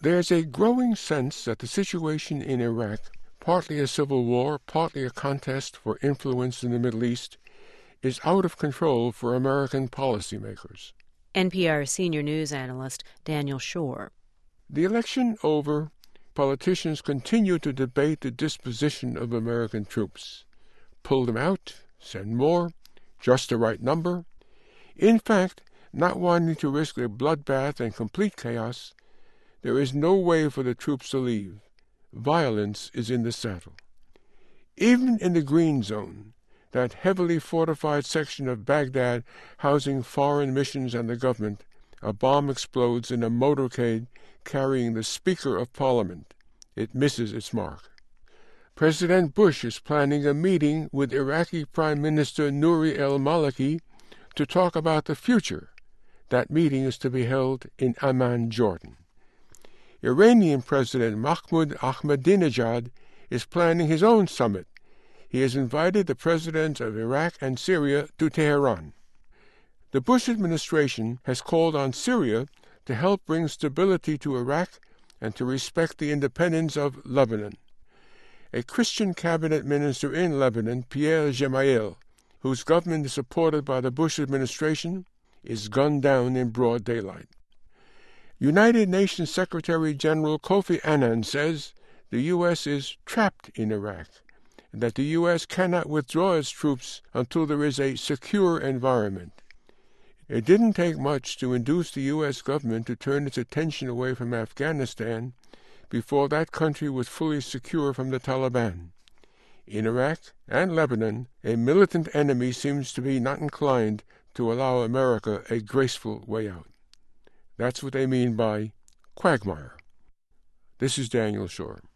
There's a growing sense that the situation in Iraq, partly a civil war, partly a contest for influence in the Middle East, is out of control for American policymakers. NPR senior news analyst Daniel Schorr. The election over, politicians continue to debate the disposition of American troops. Pull them out, send more, just the right number. In fact, not wanting to risk a bloodbath and complete chaos, there is no way for the troops to leave. Violence is in the saddle. Even in the Green Zone, that heavily fortified section of Baghdad housing foreign missions and the government, a bomb explodes in a motorcade carrying the Speaker of Parliament. It misses its mark. President Bush is planning a meeting with Iraqi Prime Minister Nouri al-Maliki to talk about the future. That meeting is to be held in Amman, Jordan. Iranian President Mahmoud Ahmadinejad is planning his own summit. He has invited the presidents of Iraq and Syria to Tehran. The Bush administration has called on Syria to help bring stability to Iraq and to respect the independence of Lebanon. A Christian cabinet minister in Lebanon, Pierre Gemayel, whose government is supported by the Bush administration, is gunned down in broad daylight. United Nations Secretary General Kofi Annan says the U.S. is trapped in Iraq, and that the U.S. cannot withdraw its troops until there is a secure environment. It didn't take much to induce the U.S. government to turn its attention away from Afghanistan before that country was fully secure from the Taliban. In Iraq and Lebanon, a militant enemy seems to be not inclined to allow America a graceful way out. That's what they mean by quagmire. This is Daniel Schorr.